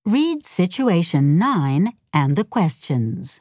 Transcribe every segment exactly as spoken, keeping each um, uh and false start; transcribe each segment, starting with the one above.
Read Situation nine and the questions.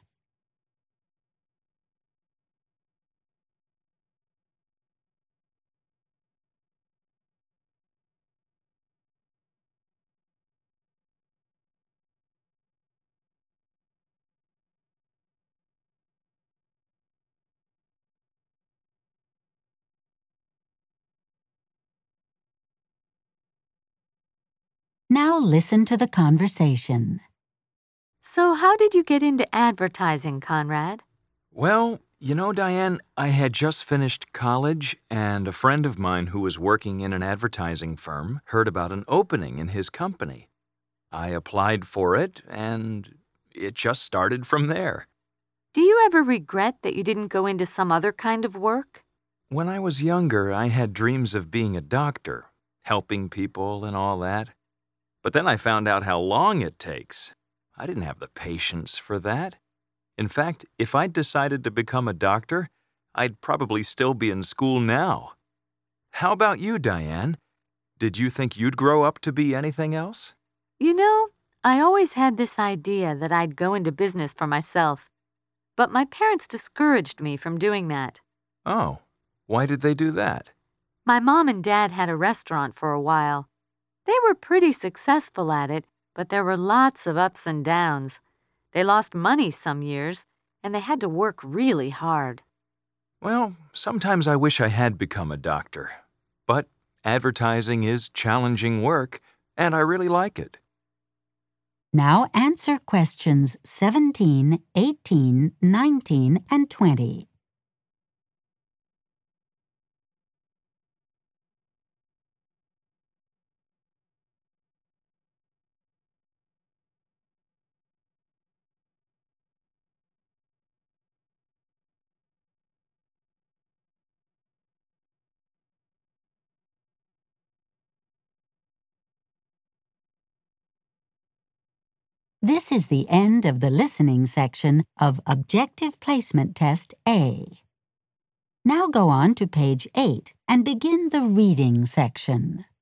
Now listen to the conversation. So how did you get into advertising, Conrad? Well, you know, Diane, I had just finished college, and a friend of mine who was working in an advertising firm heard about an opening in his company. I applied for it, and it just started from there. Do you ever regret that you didn't go into some other kind of work? When I was younger, I had dreams of being a doctor, helping people and all that. But then I found out how long it takes. I didn't have the patience for that. In fact, if I'd decided to become a doctor, I'd probably still be in school now. How about you, Diane? Did you think you'd grow up to be anything else? You know, I always had this idea that I'd go into business for myself, but my parents discouraged me from doing that. Oh, why did they do that? My mom and dad had a restaurant for a while. They were pretty successful at it, but there were lots of ups and downs. They lost money some years, and they had to work really hard. Well, sometimes I wish I had become a doctor. But advertising is challenging work, and I really like it. Now answer questions seventeen, eighteen, nineteen, and twenty. This is the end of the listening section of Objective Placement Test A. Now go on to page eight and begin the reading section.